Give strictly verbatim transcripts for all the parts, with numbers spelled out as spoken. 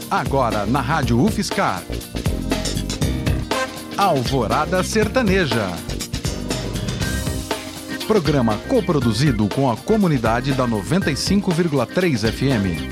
Agora na Rádio UFSCar. Alvorada Sertaneja. Programa coproduzido com a comunidade da noventa e cinco vírgula três F M.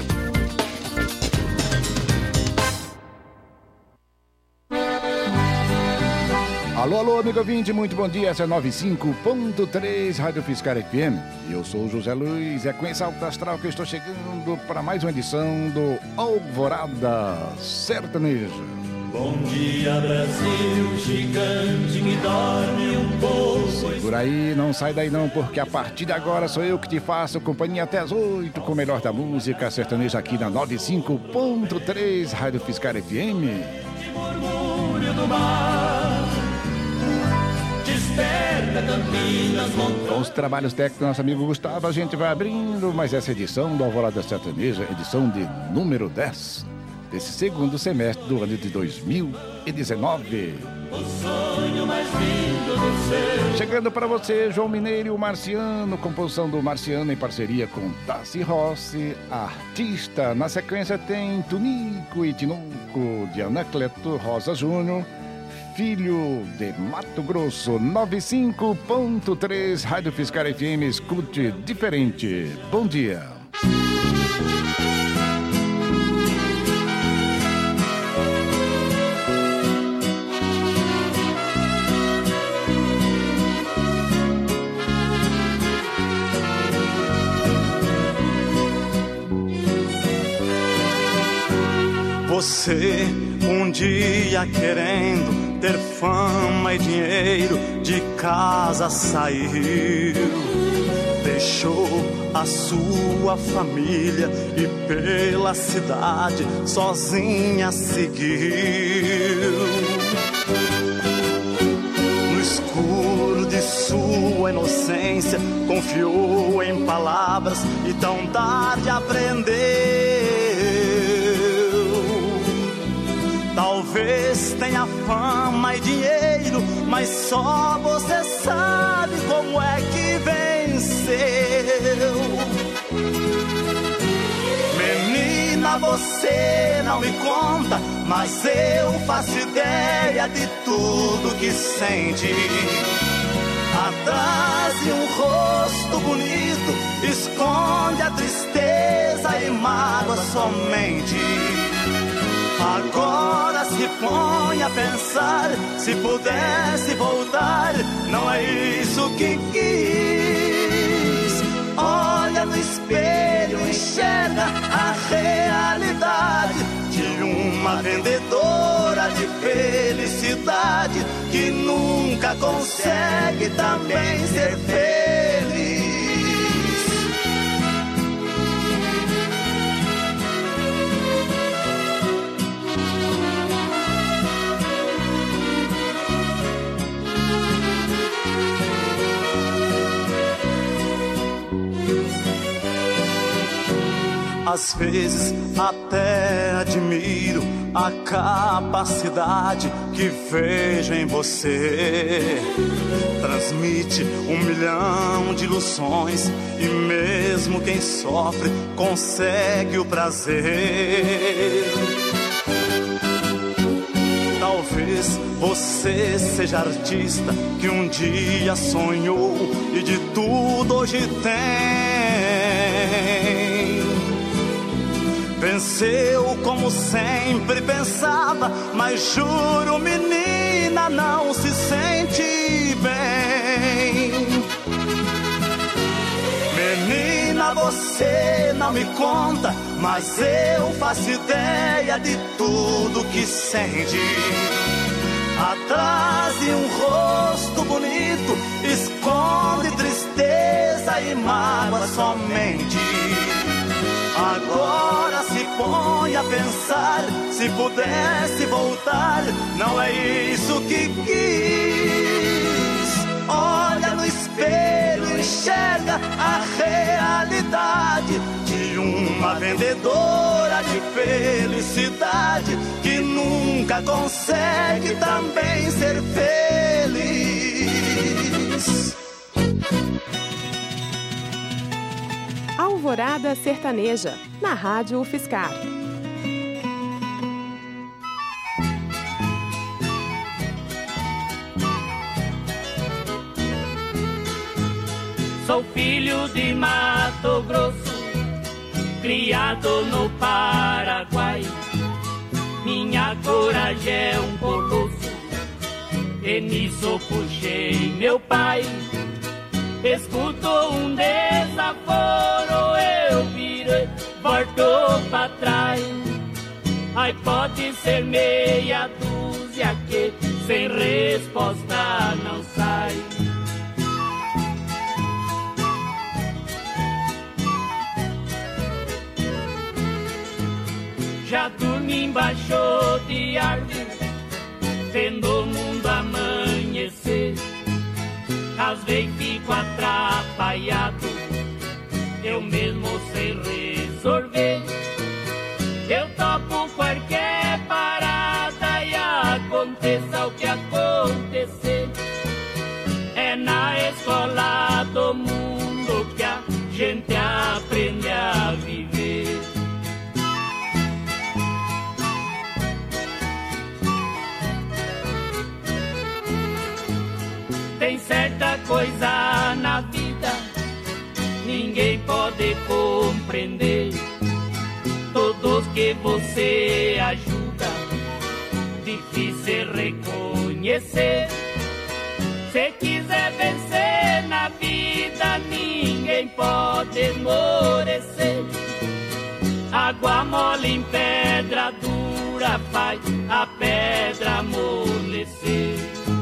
Alô, alô, amigo ouvinte, muito bom dia. Essa é noventa e cinco ponto três Rádio UFSCar F M. E eu sou o José Luiz. É com esse alto astral que eu estou chegando para mais uma edição do Alvorada Sertaneja. Bom dia, Brasil, gigante que dorme um pouco. Por aí, não sai daí não, porque a partir de agora sou eu que te faço companhia até as oito com o melhor da música sertaneja aqui na noventa e cinco ponto três Rádio UFSCar F M. De murmúrio do mar, desperta Campinas, montanhas. Com os trabalhos técnicos do nosso amigo Gustavo, a gente vai abrindo mais essa edição do Alvorada Sertaneja, edição de número dez. Desse segundo semestre do ano de dois mil e dezenove. O sonho mais lindo do céu. Chegando para você, João Mineiro e o Marciano, composição do Marciano em parceria com Tassi Rossi, artista. Na sequência tem Tunico e Tinuco, de Anacleto Rosa Júnior, filho de Mato Grosso. noventa e cinco ponto três Rádio UFSCar F M, escute diferente. Bom dia. Você, um dia querendo ter fama e dinheiro, de casa saiu, deixou a sua família e pela cidade sozinha seguiu. No escuro de sua inocência, confiou em palavras e tão tarde aprendeu. Talvez tenha fama e dinheiro, mas só você sabe como é que venceu. Menina, você não me conta, mas eu faço ideia de tudo que sente. Atrás de um rosto bonito, esconde a tristeza e mágoa somente. Agora se põe a pensar, se pudesse voltar, não é isso que quis. Olha no espelho, enxerga a realidade de uma vendedora de felicidade que nunca consegue também ser feliz. Às vezes até admiro a capacidade que vejo em você. Transmite um milhão de ilusões e mesmo quem sofre consegue o prazer. Talvez você seja artista que um dia sonhou e de tudo hoje tem. Venceu como sempre pensava, mas juro, menina, não se sente bem. Menina, você não me conta, mas eu faço ideia de tudo que sente. Atrás de um rosto bonito, esconde tristeza e mágoa somente. Agora se põe a pensar, se pudesse voltar, não é isso que quis. Olha no espelho, enxerga a realidade de uma vendedora de felicidade que nunca consegue também ser feliz. Alvorada Sertaneja, na Rádio UFSCar. Sou filho de Mato Grosso, criado no Paraguai. Minha coragem é um colosso, e nisso puxei meu pai. Escutou um desaforo, eu virei, voltou pra trás. Ai, pode ser meia dúzia que sem resposta não sai. Já dormi embaixo de árvore, vendo o mundo amanhecer. Às vezes fico atrapalhado, eu mesmo sei resolver. Eu topo qualquer parada e aconteça o que acontecer. É na escola do mundo que a gente aprende a viver. Tem certa coisa na vida, ninguém pode compreender. Todos que você ajuda, difícil reconhecer. Se quiser vencer na vida, ninguém pode esmorecer. Água mole em pedra dura faz a pedra amolecer.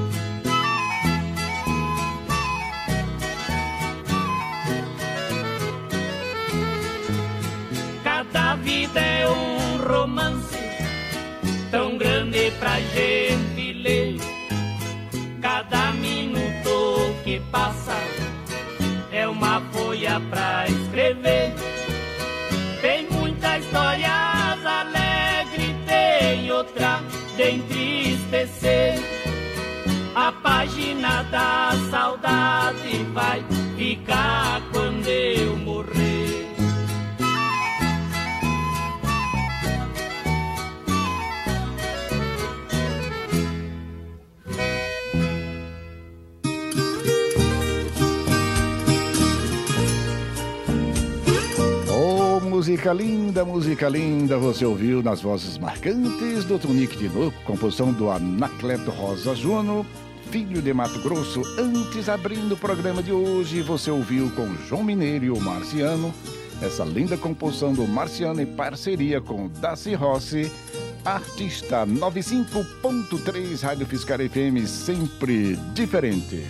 Cada vida é um romance tão grande pra gente ler. Cada minuto que passa é uma folha pra escrever. Tem muitas histórias alegres, tem outra de entristecer. A página da saudade vai ficar quando eu morrer. Música linda, música linda, você ouviu nas vozes marcantes do Tunique Tinoco, composição do Anacleto Rosa Júnior, filho de Mato Grosso. Antes, abrindo o programa de hoje, você ouviu com João Mineiro e o Marciano, essa linda composição do Marciano em parceria com Daci Rossi, artista noventa e cinco ponto três Rádio Fiscar F M, sempre diferente.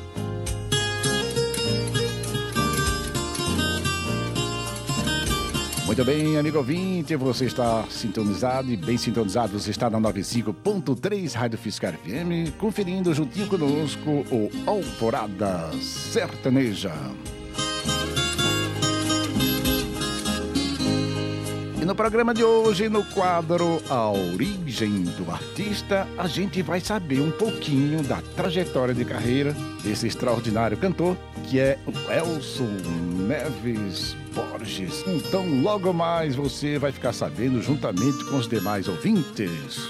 Muito bem, amigo ouvinte, você está sintonizado e bem sintonizado, você está na noventa e cinco ponto três Rádio Fiscar F M, conferindo juntinho conosco o Alvorada Sertaneja. E no programa de hoje, no quadro A Origem do Artista, a gente vai saber um pouquinho da trajetória de carreira desse extraordinário cantor, que é o Elson Neves Borges. Então, logo mais você vai ficar sabendo juntamente com os demais ouvintes.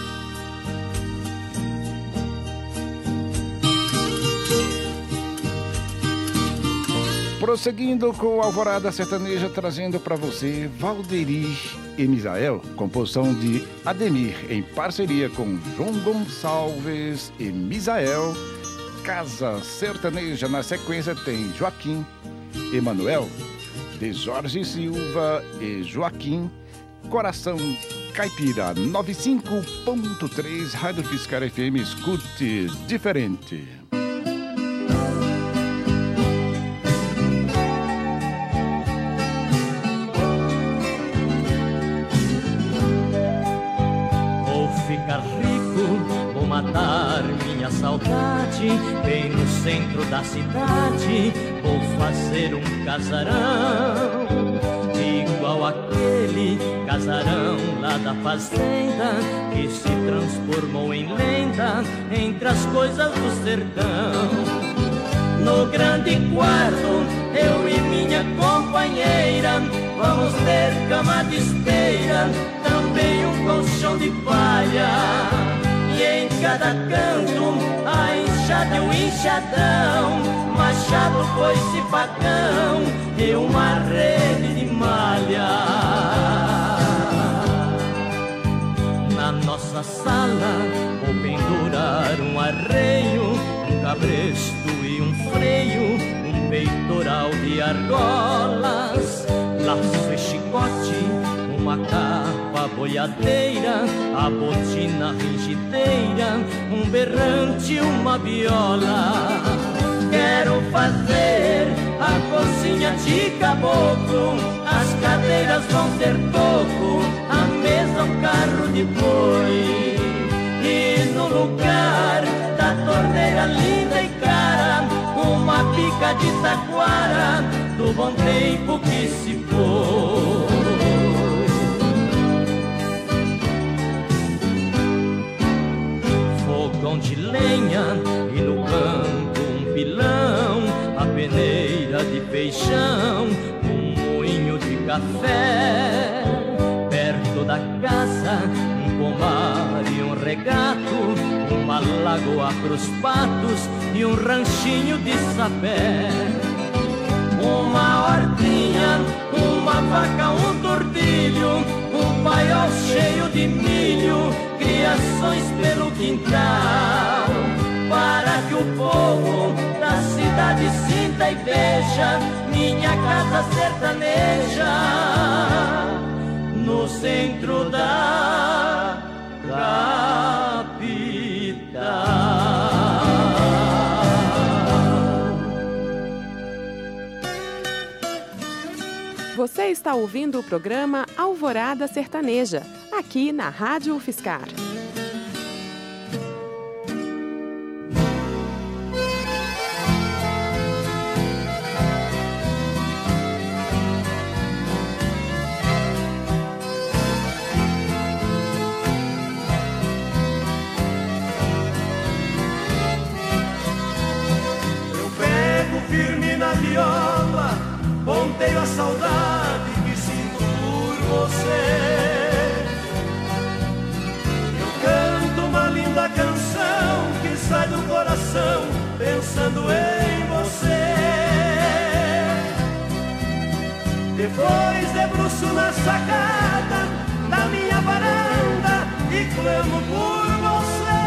Prosseguindo com a Alvorada Sertaneja, trazendo para você Valderir e Misael, composição de Ademir, em parceria com João Gonçalves e Misael. Casa Sertaneja, na sequência tem Joaquim, Emanuel, de Jorge Silva e Joaquim. Coração Caipira, noventa e cinco ponto três Rádio Fiscar F M, escute diferente. Matar minha saudade, bem no centro da cidade, vou fazer um casarão, igual aquele casarão lá da fazenda, que se transformou em lenda entre as coisas do sertão. No grande quarto, eu e minha companheira, vamos ter cama de esteira, também um colchão de palha. E em cada canto a enxada e o enxadão, mas machado, foice, facão e uma rede de malha. Na nossa sala vou pendurar um arreio, um cabresto e um freio, um peitoral de argolas, laço e chicote, uma capa boiadeira, a botina ringideira, um berrante, uma viola. Quero fazer a cozinha de caboclo, as cadeiras vão ter toco, a mesa um carro de boi. E no lugar da torneira linda e cara, uma pica de taquara do bom tempo que se foi. Fogão de lenha e no campo um pilão, a peneira de feijão, um moinho de café. Perto da casa um pomar e um regato, uma lagoa pros patos e um ranchinho de sapé. Uma hortinha, uma vaca, um tordilho, um paiol cheio de milho, criações pelo quintal, para que o povo da cidade sinta e veja minha casa sertaneja no centro da capital. Você está ouvindo o programa Alvorada Sertaneja, aqui na Rádio UFSCar. Eu pego firme na viola, ponteio a saudade que sinto por você. Eu canto uma linda canção que sai do coração pensando em você. Depois debruço na sacada da minha varanda e clamo por você.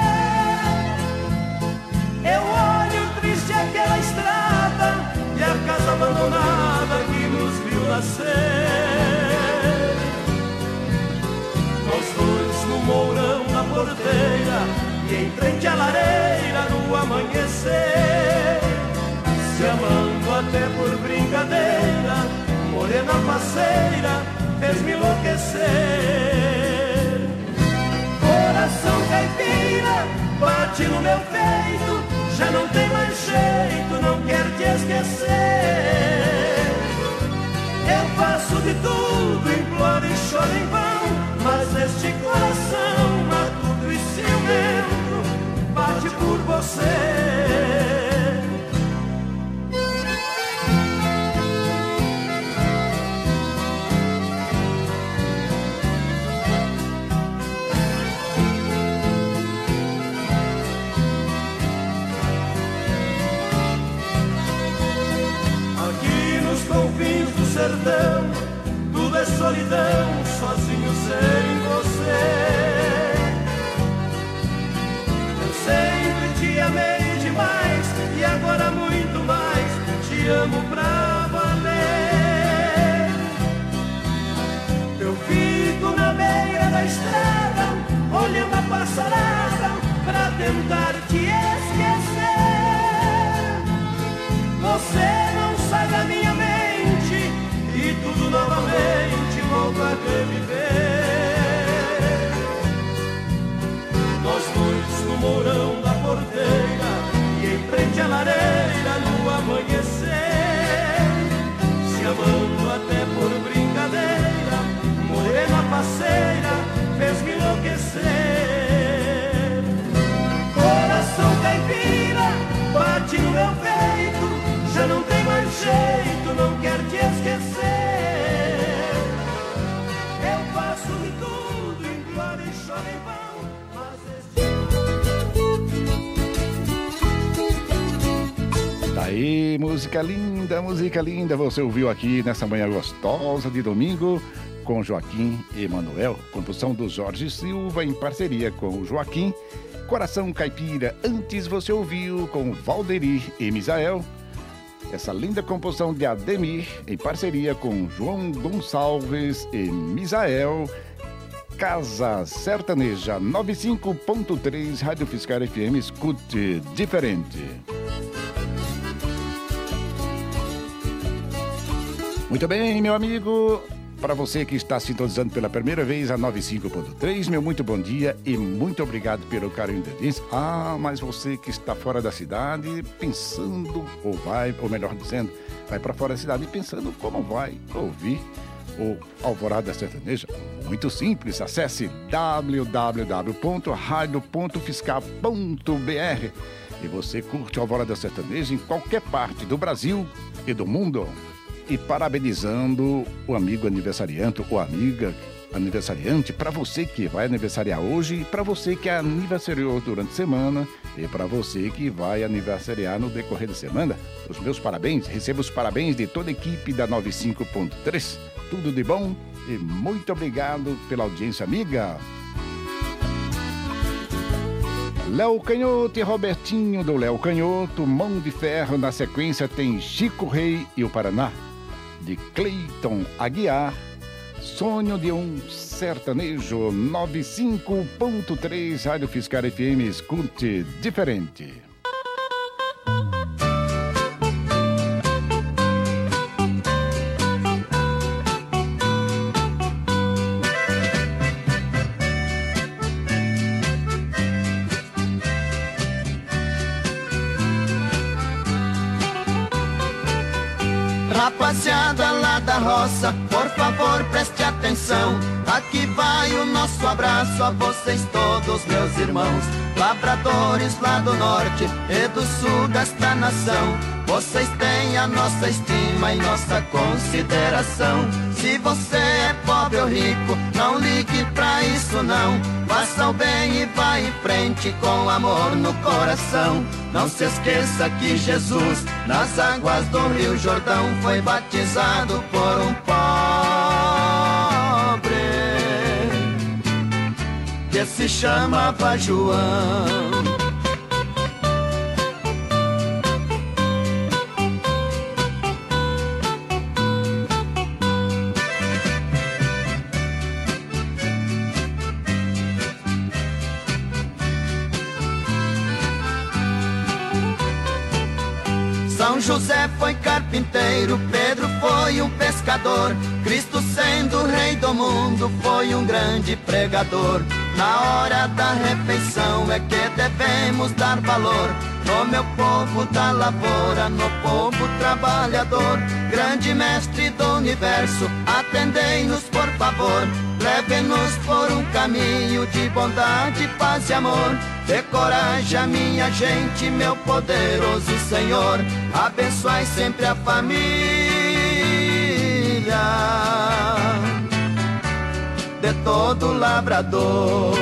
Eu olho triste aquela estrada e a casa abandonada que nos viu nascer. Nós dois no mourão na porteira e em frente à lareira no amanhecer, se amando até por brincadeira, morena faceira fez-me enlouquecer. Coração caipira bate no meu peito, já não tem mais jeito, não quero te esquecer. Eu faço de tudo, imploro e choro em vão, mas este coração matuto e ciumento bate por você. Confins do sertão, tudo é solidão, sozinho sem você. Eu sempre te amei demais e agora muito mais te amo pra valer. Eu fico na beira da estrada, olhando a passarada pra tentar te esquecer. Você não sai da minha mente e tudo novamente volto a reviver. Nós dois no mourão da porteira e em frente à lareira no amanhecer, se amando até por brincadeira, morena faceira fez-me enlouquecer. Coração caipira bate no meu peito, já não tem mais jeito, não quero te esquecer. Eu faço de tudo, imploro e choro em vão, mas este... Aí, música linda, música linda, você ouviu aqui nessa manhã gostosa de domingo com Joaquim e Manuel, composição do Jorge Silva em parceria com o Joaquim. Coração Caipira, antes você ouviu com Valderi e Misael. Essa linda composição de Ademir em parceria com João Gonçalves e Misael. Casa Sertaneja noventa e cinco ponto três, Rádio Fiscar F M, escute diferente. Muito bem, meu amigo, para você que está sintonizando pela primeira vez a noventa e cinco ponto três, meu muito bom dia e muito obrigado pelo carinho de audiência. Ah, mas você que está fora da cidade pensando, ou vai, ou melhor dizendo, vai para fora da cidade pensando como vai ouvir o Alvorada Sertaneja. Muito simples, acesse w w w ponto rádio ponto fiscar ponto b r e você curte o Alvorada Sertaneja em qualquer parte do Brasil e do mundo. E parabenizando o amigo aniversariante ou amiga aniversariante, para você que vai aniversariar hoje, para você que aniversariou durante a semana e para você que vai aniversariar no decorrer da semana, os meus parabéns, recebo os parabéns de toda a equipe da noventa e cinco ponto três. Tudo de bom e muito obrigado pela audiência amiga. Léo Canhoto e Robertinho do Léo Canhoto, Mão de Ferro. Na sequência tem Chico Rei e o Paraná, de Cleiton Aguiar. Sonho de um Sertanejo, noventa e cinco ponto três, Rádio Fiscar F M, escute diferente. Rapaziada lá da roça, por favor preste atenção. Aqui vai o nosso abraço a vocês todos, meus irmãos. Lavradores lá do norte e do sul desta nação, vocês têm a nossa estima e nossa consideração. Se você é pobre ou rico, não ligue pra isso não. Faça o bem e vá em frente com amor no coração. Não se esqueça que Jesus, nas águas do Rio Jordão, foi batizado por um pobre que se chamava João. São José foi carpinteiro, Pedro foi um pescador, Cristo sendo rei do mundo foi um grande pregador. Na hora da refeição é que devemos dar valor no meu povo da lavoura, no povo trabalhador. Grande mestre do universo, atendei-nos por favor, leve-nos por um caminho de bondade, paz e amor. Dê coragem a minha gente, meu poderoso Senhor, abençoai sempre a família de todo lavrador.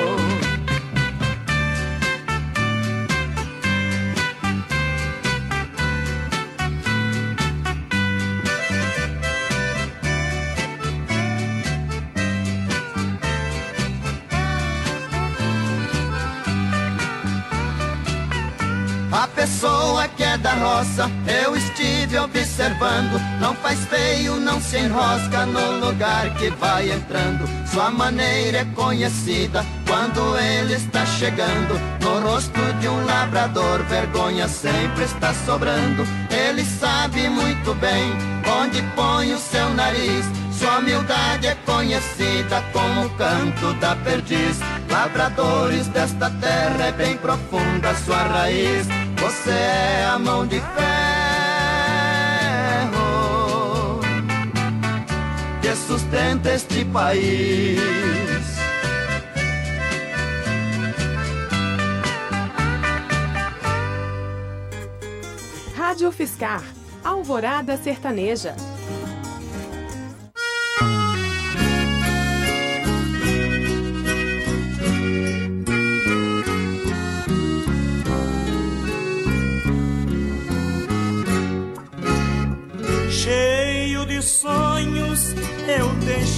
A pessoa que é da roça, eu estive observando, não faz feio, não se enrosca no lugar que vai entrando. Sua maneira é conhecida quando ele está chegando. No rosto de um lavrador, vergonha sempre está sobrando. Ele sabe muito bem onde põe o seu nariz. Sua humildade é conhecida como o canto da perdiz. Lavradores desta terra, é bem profunda sua raiz. Você é a mão de ferro que sustenta este país. Rádio Fiscar, Alvorada Sertaneja.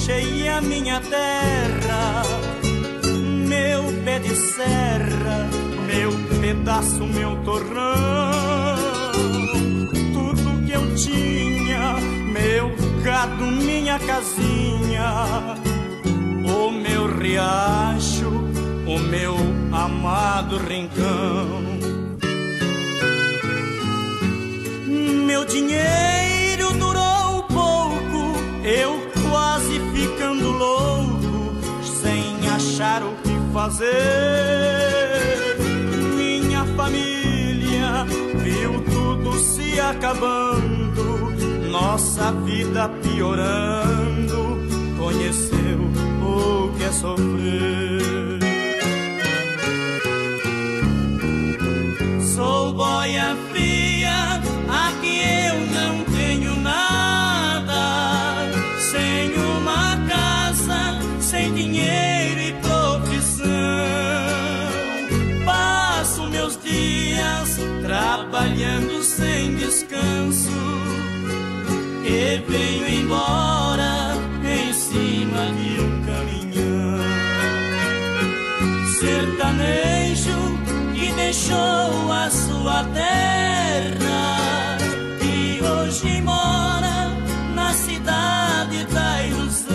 deixei a minha terra, meu pé de serra, meu pedaço, meu torrão, tudo que eu tinha, meu gado, minha casinha, o meu riacho, o meu amado rincão. Meu dinheiro durou pouco, eu quase ficando louco, sem achar o que fazer. Minha família viu tudo se acabando, nossa vida piorando, conheceu o que é sofrer. Sou boia fria, aqui eu não tenho nada, sem uma casa, sem dinheiro e profissão. Passo meus dias trabalhando sem descanso e venho embora em cima de um caminhão. Sertanejo que deixou a sua terra, que hoje mora na cidade da ilusão.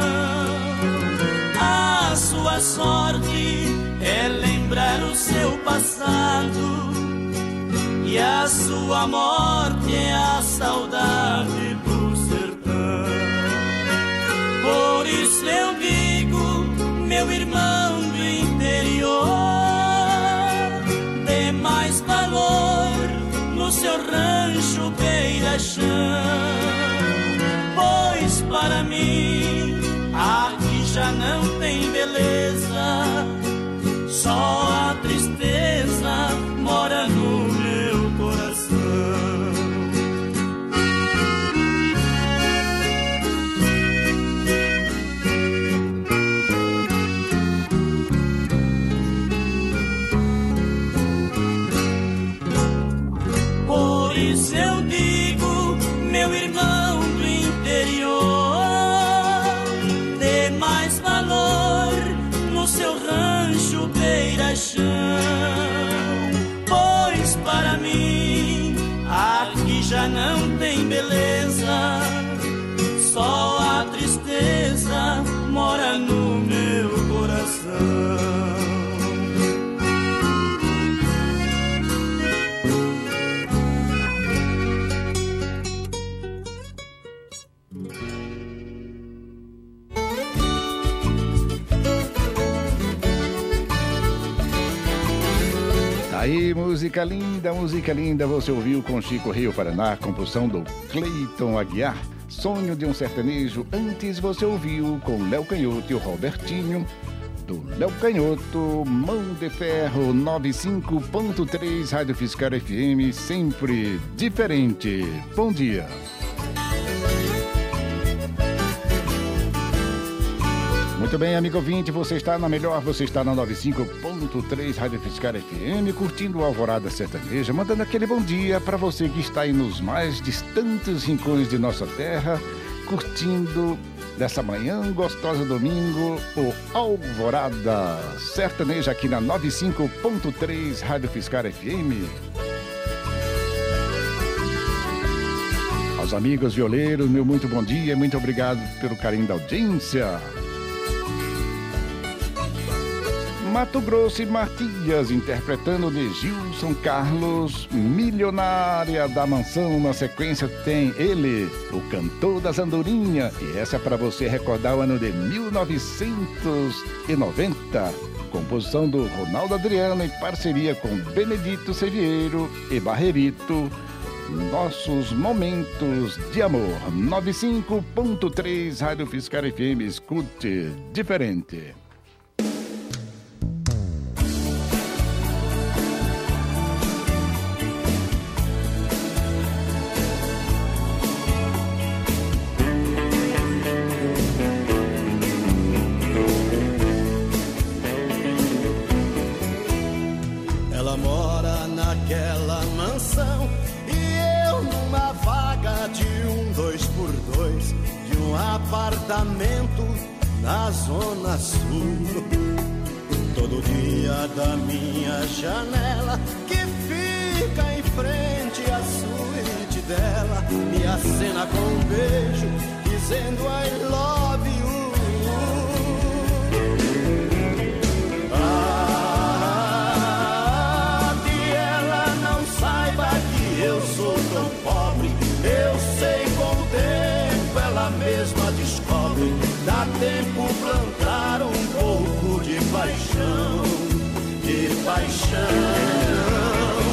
A sua sorte é lembrar o seu passado, e a sua morte é a saudade do sertão. Por isso eu digo, meu irmão do interior, dê mais valor no seu rancho beira-chão, pois para mim aqui já não tem beleza, só a tristeza mora no meu coração. Por isso eu digo, meu irmão do interior, dê mais valor no seu rancho beira-chão, pois para mim aqui já não tem beleza, só a tristeza mora no meu coração. Aí, música linda, música linda, você ouviu com Chico Rio Paraná, composição do Cleiton Aguiar, Sonho de um Sertanejo. Antes você ouviu com Léo Canhoto e o Robertinho, do Léo Canhoto, Mão de Ferro, noventa e cinco ponto três, Rádio Fiscal F M, sempre diferente. Bom dia. Muito bem, amigo ouvinte, você está na melhor, você está na noventa e cinco ponto três Rádio Fiscal F M, curtindo o Alvorada Sertaneja, mandando aquele bom dia para você que está aí nos mais distantes rincões de nossa terra, curtindo dessa manhã gostosa domingo, o Alvorada Sertaneja aqui na noventa e cinco ponto três Rádio Fiscal F M. Aos amigos violeiros, meu muito bom dia, muito obrigado pelo carinho da audiência. Mato Grosso e Matias, interpretando de Gilson Carlos, Milionária da Mansão. Na sequência tem ele, o cantor das andorinhas. E essa é para você recordar o ano de mil novecentos e noventa. Composição do Ronaldo Adriano em parceria com Benedito Sevieiro e Barrerito. Nossos momentos de amor. noventa e cinco ponto três Rádio Fiscal F M, escute diferente. Parte apartamento na Zona Sul. Todo dia da minha janela, que fica em frente à suíte dela, me acena com um beijo, dizendo I love you. Ah, que ela não saiba que eu sou tão pobre. Eu sei, com o tempo ela mesma descobre. Dá tempo plantar um pouco de paixão, de paixão.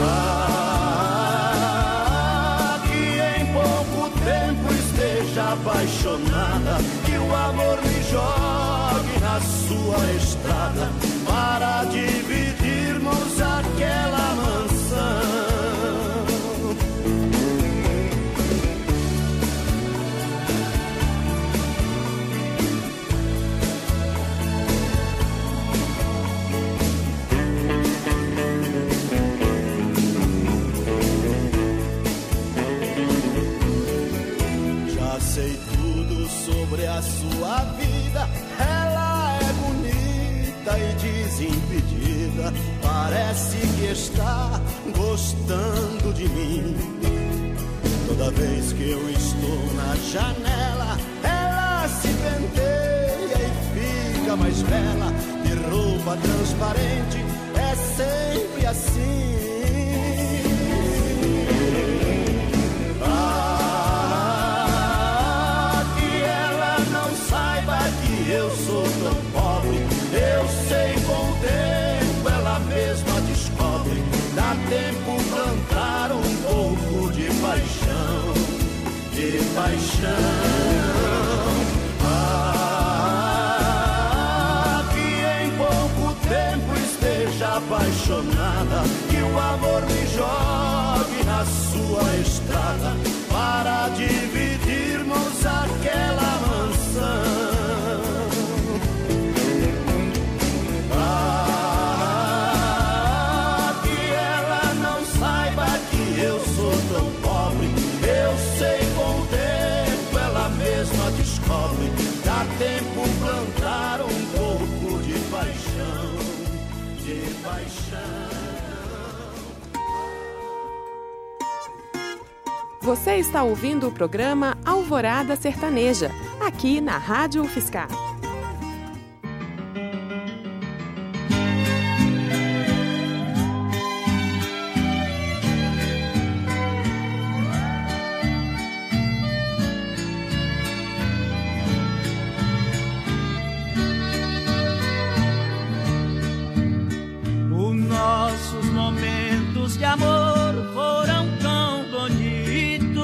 Ah, que em pouco tempo esteja apaixonada, que o amor me jogue na sua estrada, para dividirmos aquela mansão. Sei tudo sobre a sua vida. Ela é bonita e desimpedida, parece que está gostando de mim. Toda vez que eu estou na janela, ela se penteia e fica mais bela. De roupa transparente, é sempre assim. Eu sou tão pobre, eu sei, com o tempo ela mesma descobre. Dá tempo plantar um pouco de paixão, de paixão. Ah, que em pouco tempo esteja apaixonada, que o amor me jogue na sua estrada, para dividirmos aquela mansão. Descobre, dá tempo plantar um pouco de paixão, de paixão. Você está ouvindo o programa Alvorada Sertaneja, aqui na Rádio UFSCar. De amor foram tão bonitos,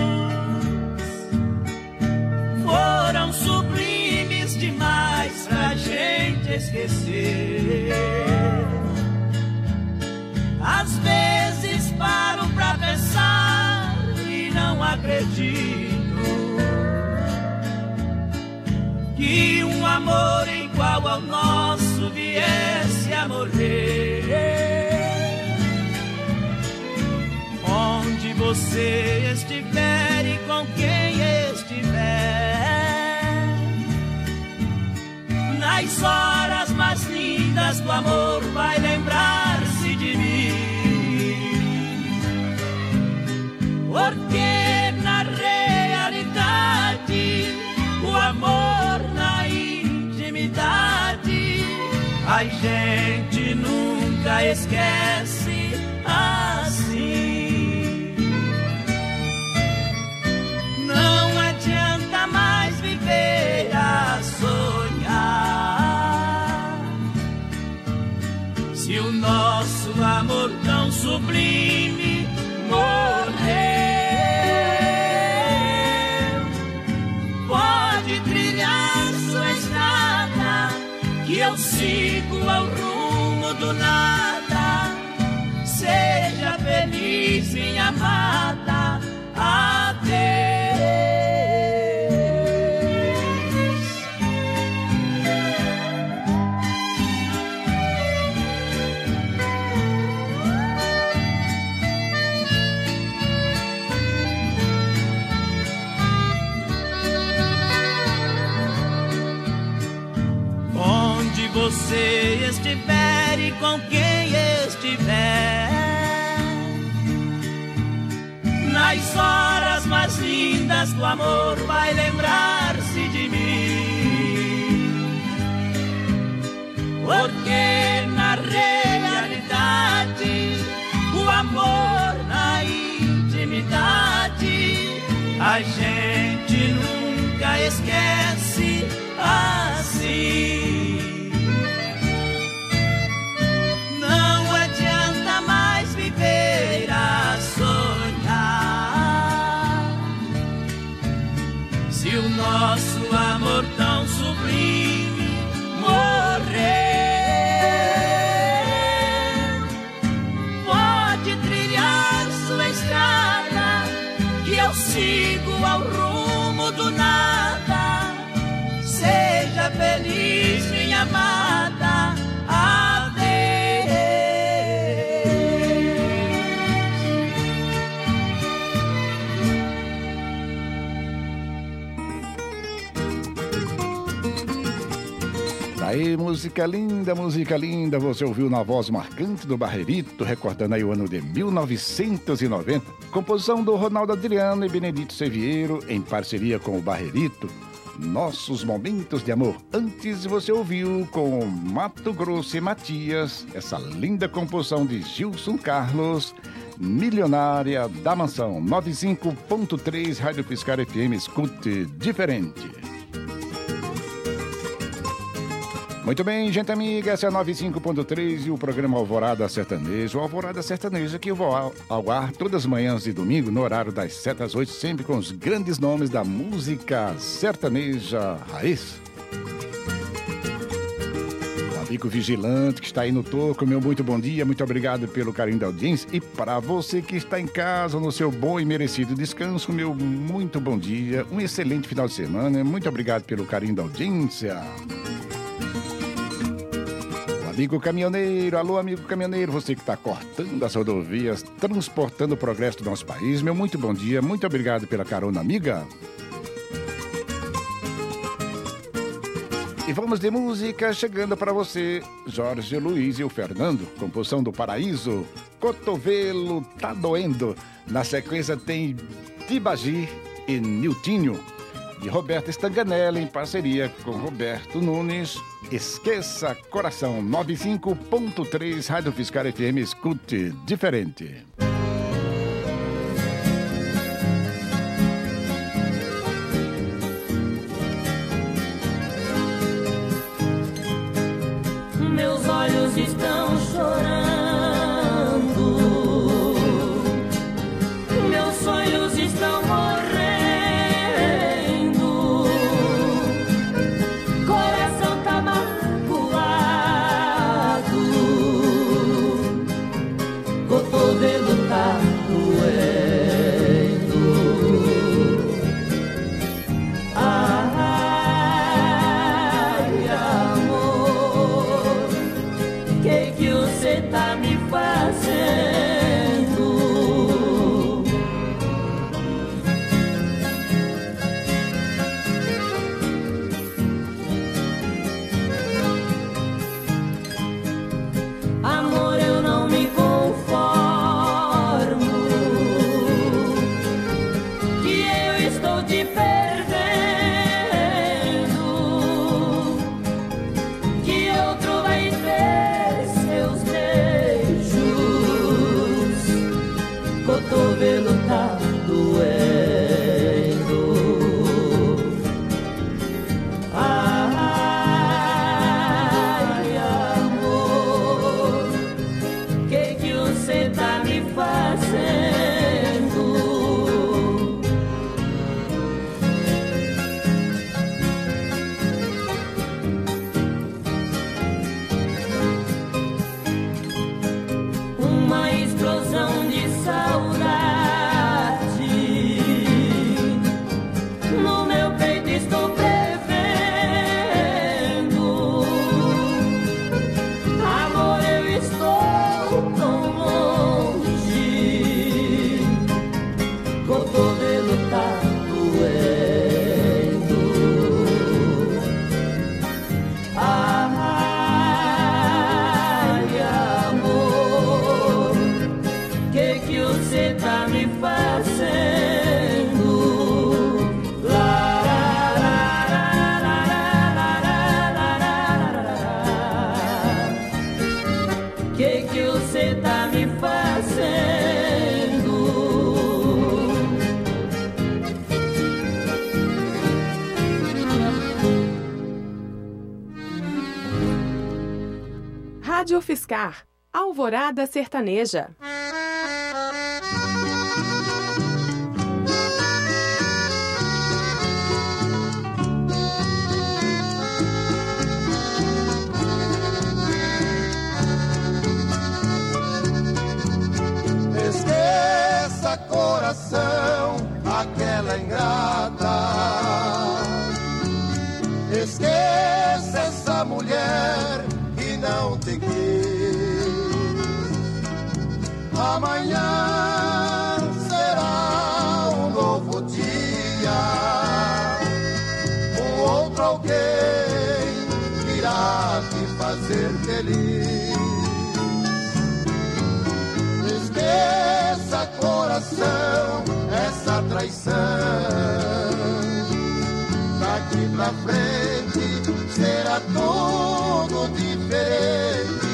foram sublimes demais pra gente esquecer. Às vezes paro pra pensar e não acredito que um amor igual ao nosso viesse a morrer. Onde você estiver e com quem estiver, nas horas mais lindas do amor vai lembrar-se de mim. Porque na realidade, o amor na intimidade, a gente nunca esquece assim. Não adianta mais viver a sonhar, se o nosso amor tão sublime morreu. Pode trilhar sua estrada, que eu sigo ao rumo do nada. Seja feliz, minha amada. Adeus. você estiver e com quem estiver, nas horas mais lindas do amor vai lembrar-se de mim, porque na realidade o amor na intimidade a gente nunca esquece assim. Não adianta mais viver a sonhar, se o nosso amor tão sublime morrer. Pode trilhar sua estrada, que eu sigo ao rumo do nada. Seja feliz, minha amada, adeus. Aí, música linda, música linda, você ouviu na voz marcante do Barrerito, recordando aí o ano de mil novecentos e noventa, composição do Ronaldo Adriano e Benedito Sevieiro, em parceria com o Barrerito, Nossos Momentos de Amor. Antes você ouviu com Mato Grosso e Matias, essa linda composição de Gilson Carlos, Milionária da Mansão, noventa e cinco ponto três, Rádio Fiscar F M, escute diferente. Muito bem, gente amiga, essa é a noventa e cinco ponto três e o programa Alvorada Sertaneja. O Alvorada Sertaneja que eu vou ao, ao ar todas as manhãs de domingo, no horário das sete às oito, sempre com os grandes nomes da música sertaneja raiz. O amigo vigilante que está aí no toco, meu muito bom dia, muito obrigado pelo carinho da audiência. E para você que está em casa, no seu bom e merecido descanso, meu muito bom dia, um excelente final de semana, muito obrigado pelo carinho da audiência. Amigo caminhoneiro, alô amigo caminhoneiro, você que está cortando as rodovias, transportando o progresso do nosso país, meu muito bom dia, muito obrigado pela carona, amiga. E vamos de música, chegando para você, Jorge Luiz e o Fernando, composição do Paraíso, Cotovelo Tá Doendo. Na sequência tem Tibagi e Niltinho, de Roberto Stanganella, em parceria com Roberto Nunes, Esqueça Coração, noventa e cinco ponto três, Rádio Fiscar F M, escute diferente. Meus olhos estão chorando, meus sonhos estão morrendo. Que você tá me fazendo. Rádio Fiscar, Alvorada Sertaneja. Esqueça, coração, aquela ingrata. Esqueça essa mulher que não te quis. Amanhã será um novo dia. Um outro alguém irá te fazer feliz. Esqueça, coração, essa traição. Daqui pra frente será tudo diferente.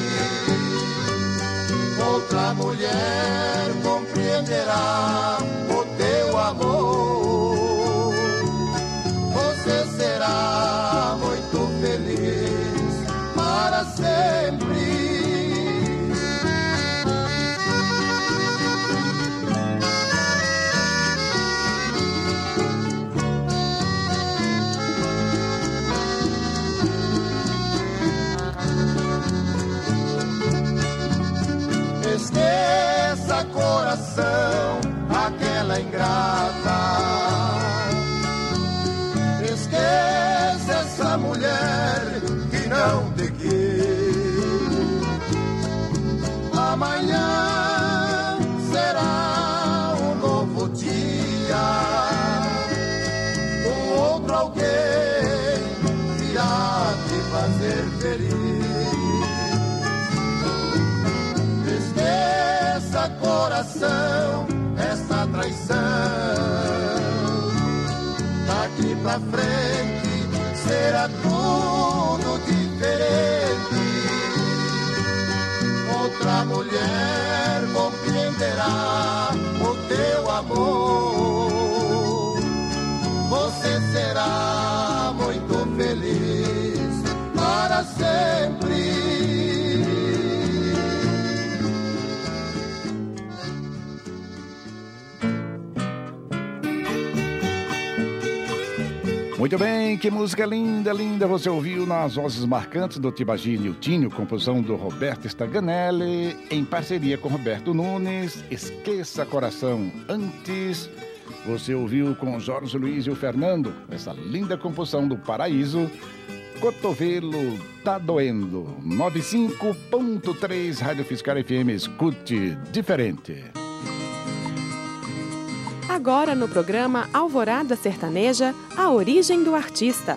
Outra mulher compreenderá o teu amor. Você será muito feliz para sempre. Esqueça, coração, aquela ingrata. Esqueça essa mulher que não te quis. Amanhã será um novo dia. Um outro alguém irá te fazer feliz. Esqueça, coração, essa traição. Daqui pra frente será tudo diferente. Outra mulher compreenderá o teu amor. Você será muito feliz para sempre. Muito bem, que música linda, linda você ouviu nas vozes marcantes do Tibagi Niltinho, composição do Roberto Staganelli, em parceria com Roberto Nunes, Esqueça Coração. Antes, você ouviu com Jorge Luiz e o Fernando, essa linda composição do Paraíso, Cotovelo Tá Doendo. noventa e cinco ponto três Rádio Fiscar F M, escute diferente. Agora no programa Alvorada Sertaneja, a origem do artista.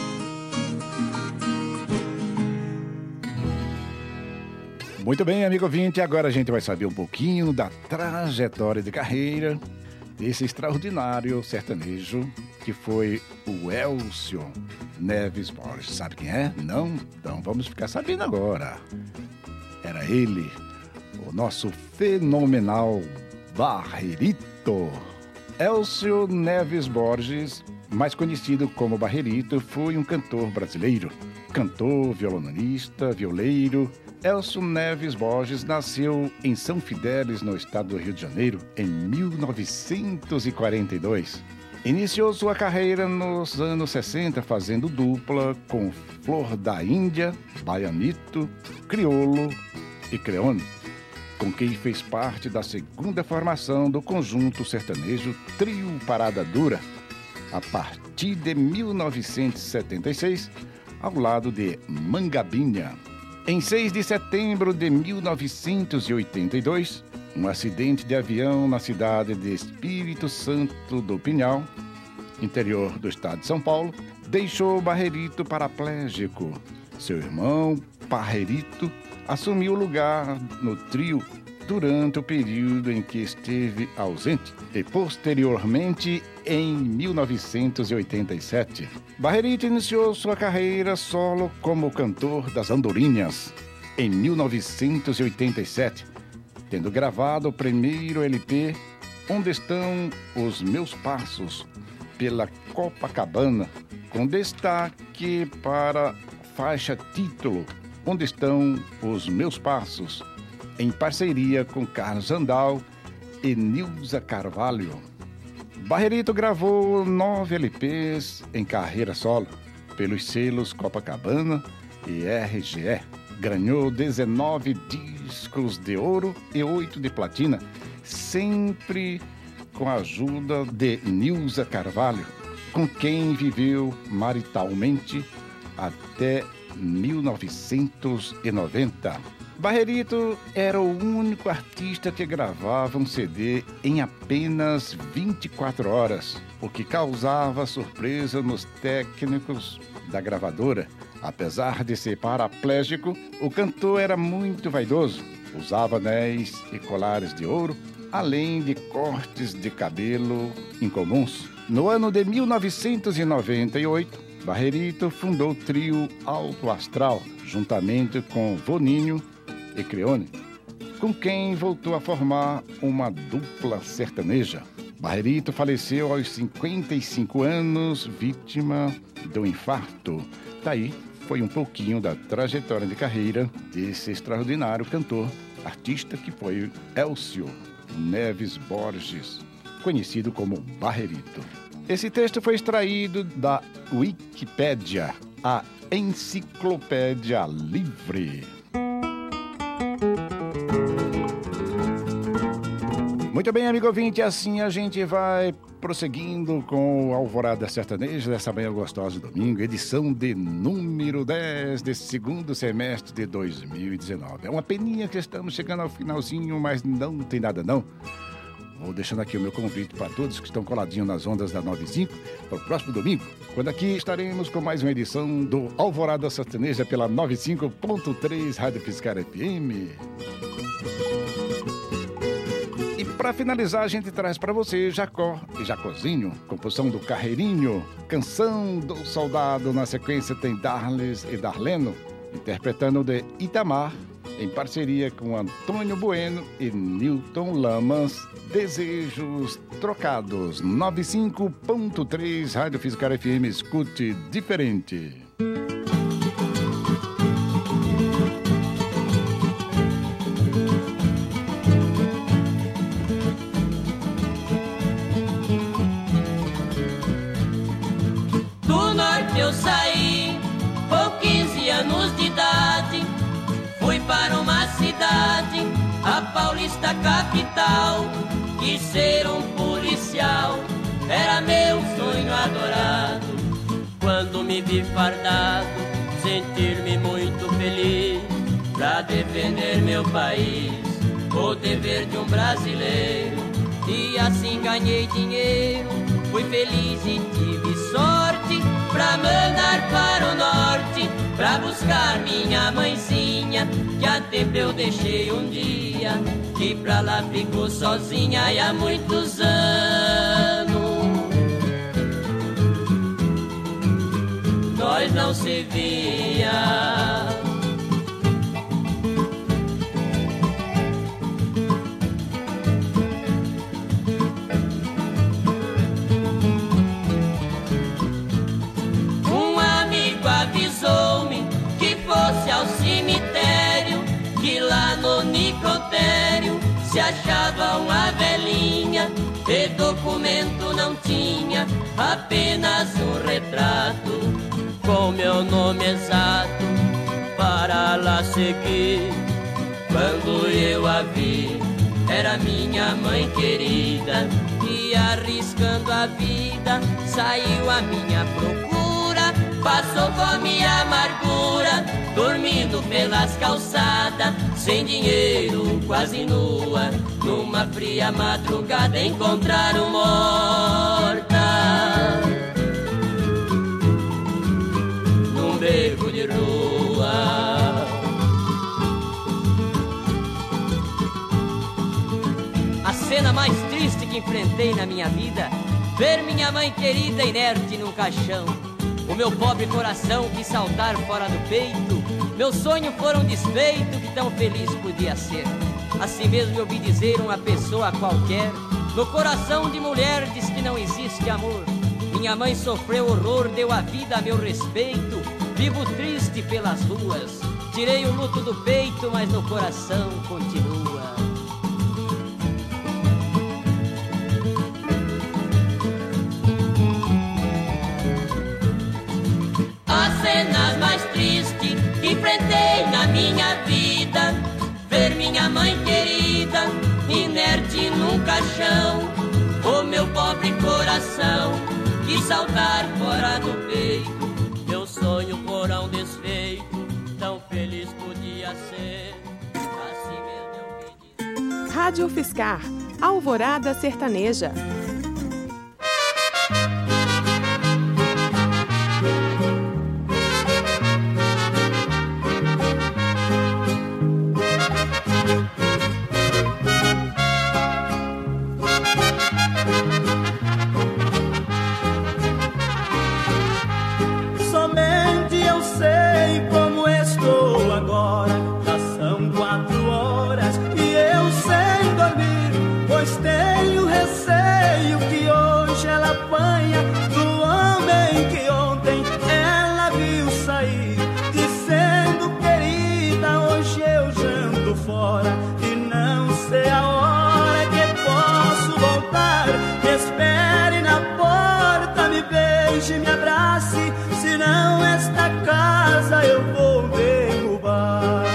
Muito bem, amigo ouvinte, agora a gente vai saber um pouquinho da trajetória de carreira desse extraordinário sertanejo que foi o Elcio Neves Borges. Sabe quem é? Não? Então vamos ficar sabendo agora. Era ele, o nosso fenomenal Barrerito. Elcio Neves Borges, mais conhecido como Barrerito, foi um cantor brasileiro. Cantor, violonista, violeiro. Elcio Neves Borges nasceu em São Fidélis, no estado do Rio de Janeiro, em mil novecentos e quarenta e dois. Iniciou sua carreira nos anos sessenta fazendo dupla com Flor da Índia, Baianito, Criolo e Creone, com quem fez parte da segunda formação do conjunto sertanejo Trio Parada Dura, a partir de mil novecentos e setenta e seis, ao lado de Mangabinha. Em seis de setembro de mil novecentos e oitenta e dois, um acidente de avião na cidade de Espírito Santo do Pinhal, interior do estado de São Paulo, deixou Barrerito paraplégico. Seu irmão, Parrerito, assumiu o lugar no trio durante o período em que esteve ausente e, posteriormente, em mil novecentos e oitenta e sete. Barrerito iniciou sua carreira solo como cantor das Andorinhas em mil novecentos e oitenta e sete, tendo gravado o primeiro L P Onde Estão os Meus Passos, pela Copacabana, com destaque para a faixa título Onde Estão os Meus Passos, em parceria com Carlos Andal e Nilza Carvalho. Barrerito gravou nove L Ps em carreira solo, pelos selos Copacabana e R G E. Ganhou dezenove discos de ouro e oito de platina, sempre com a ajuda de Nilza Carvalho, com quem viveu maritalmente até mil novecentos e noventa. Barrerito era o único artista que gravava um C D em apenas vinte e quatro horas, o que causava surpresa nos técnicos da gravadora. Apesar de ser paraplégico, o cantor era muito vaidoso, usava anéis e colares de ouro, além de cortes de cabelo incomuns. No ano de mil novecentos e noventa e oito, Barrerito fundou o trio Alto Astral, juntamente com Voninho e Creone, com quem voltou a formar uma dupla sertaneja. Barrerito faleceu aos cinquenta e cinco anos, vítima do infarto. Daí foi um pouquinho da trajetória de carreira desse extraordinário cantor, artista que foi Elcio Neves Borges, conhecido como Barrerito. Esse texto foi extraído da Wikipédia, a enciclopédia livre. Muito bem, amigo ouvinte, assim a gente vai prosseguindo com o Alvorada Sertaneja dessa manhã gostosa de domingo, edição de número dez desse segundo semestre de dois mil e dezenove. É uma peninha que estamos chegando ao finalzinho, mas não tem nada não. Vou deixando aqui o meu convite para todos que estão coladinhos nas ondas da noventa e cinco para o próximo domingo, quando aqui estaremos com mais uma edição do Alvorada Sertaneja pela noventa e cinco ponto três Rádio Fiscar F M. E para finalizar, a gente traz para você Jacó e Jacozinho, composição do Carreirinho, Canção do Soldado. Na sequência tem Darles e Darleno, interpretando de Itamar, em parceria com Antônio Bueno e Newton Lamas, Desejos Trocados. noventa e cinco ponto três Rádio Fiscar F M, escute diferente. Do norte eu saí com quinze anos de idade, fui para uma cidade, a Paulista capital. Quis ser um policial, era meu sonho adorado. Quando me vi fardado, sentir-me muito feliz, pra defender meu país, o dever de um brasileiro. E assim ganhei dinheiro, fui feliz e tive sorte, pra mandar para o norte, pra buscar minha mãezinha, que há tempo eu deixei um dia, que pra lá ficou sozinha e há muitos anos nós não se via. Um amigo avisou-me que fosse ao cemitério, que lá no Nicotério se achava uma velhinha, e documento não tinha, apenas um retrato com meu nome exato para lá seguir. Quando eu a vi, era minha mãe querida, e arriscando a vida saiu a minha procura. Passou fome e amargura, dormindo pelas calçadas, sem dinheiro, quase nua, numa fria madrugada encontraram morta num beco de rua. A cena mais triste que enfrentei na minha vida, ver minha mãe querida inerte num caixão. O meu pobre coração quis saltar fora do peito, meu sonho fora um desfeito, que tão feliz podia ser. Assim mesmo eu vi dizer uma pessoa qualquer, no coração de mulher diz que não existe amor. Minha mãe sofreu horror, deu a vida a meu respeito. Vivo triste pelas ruas, tirei o luto do peito, mas no coração continua. As cenas mais tristes que enfrentei na minha vida, ver minha mãe querida inerte num caixão, o meu pobre coração quis saltar fora do peito. Meu sonho porão desfeito, tão feliz podia ser. Assim mesmo eu vi dizer. Rádio Fiscar, Alvorada Sertaneja. Me abrace, senão esta casa eu vou derrubar.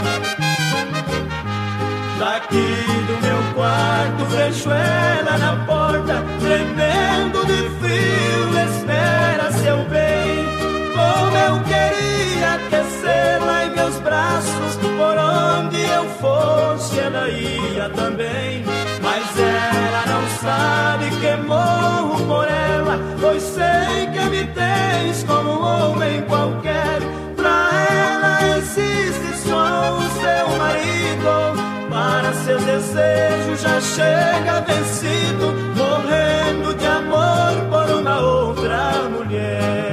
Daqui do meu quarto fecho ela na porta, tremendo de frio, espera seu bem. Como eu queria aquecê-la em meus braços, por onde eu fosse ela ia também. Mas ela não sabe que morro por ela, pois sei que me tens como um homem qualquer. Pra ela existe só o seu marido, para seus desejos já chega vencido, morrendo de amor por uma outra mulher.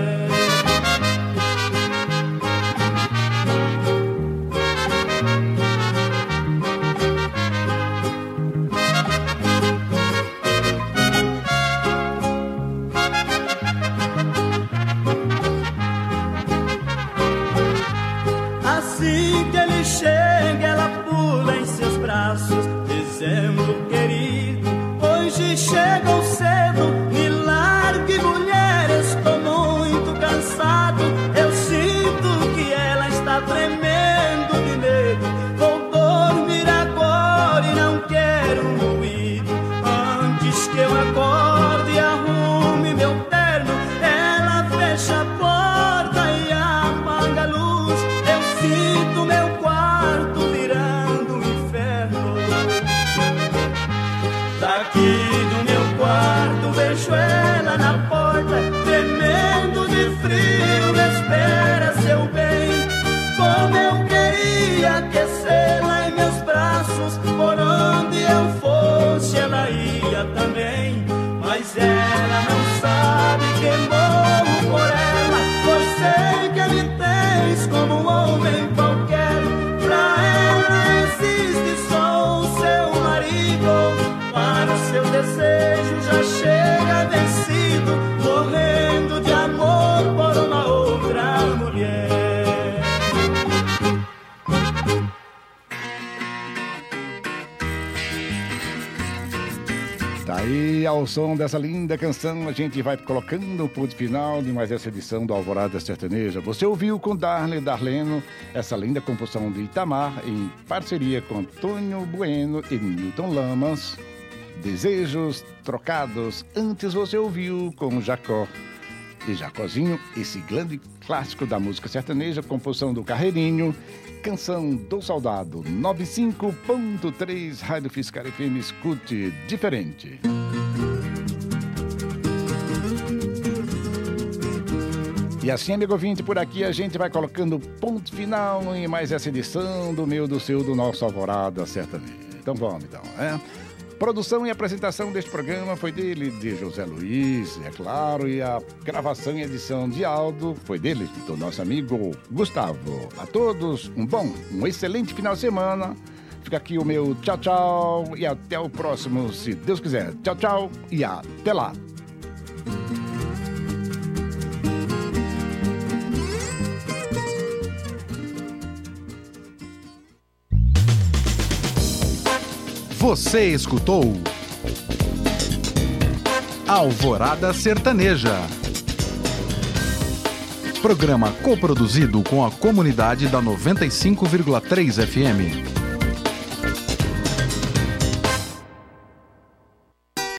Assim que ele chega, ela pula em seus braços, dizendo: querido, hoje chegam cedo, me largue, mulher, estou muito cansado. Eu sinto que ela está tremendo de medo, vou dormir agora e não quero um ruído. Antes que eu acorde e arrume meu terno, ela fecha a porta e apaga a luz. Sinto meu quarto virando um inferno. Daqui do meu quarto vejo ela na porta, tremendo de frio, espera seu bem. Como eu queria aquecê-la em meus braços, por onde eu fosse ela ia também. Mas ela não sabe que morro por ela, pois sei que me tens como um homem qualquer. Pra ela existe só o seu marido, para seu desejo já chega vencido, morrendo de amor por uma outra mulher. Daí, ao som dessa linda canção, a gente vai colocando o ponto final de mais essa edição do Alvorada Sertaneja. Você ouviu com Darley Darleno essa linda composição de Itamar, em parceria com Antônio Bueno e Newton Lamas. Desejos Trocados. Antes você ouviu com Jacó e Jacozinho, esse grande clássico da música sertaneja, composição do Carreirinho. Canção do Soldado, noventa e cinco ponto três, Rádio Fiscar F M, escute diferente. E assim, amigo ouvinte, por aqui a gente vai colocando ponto final em mais essa edição do meu, do seu, do nosso Alvorada Sertaneja. Então vamos, então, né? Produção e apresentação deste programa foi dele, de José Luiz, é claro, e a gravação e edição de áudio foi dele, do nosso amigo Gustavo. A todos, um bom, um excelente final de semana Fica aqui o meu tchau, tchau e até o próximo, se Deus quiser. Tchau, tchau e até lá. Você escutou Alvorada Sertaneja, programa coproduzido com a comunidade da noventa e cinco vírgula três F M.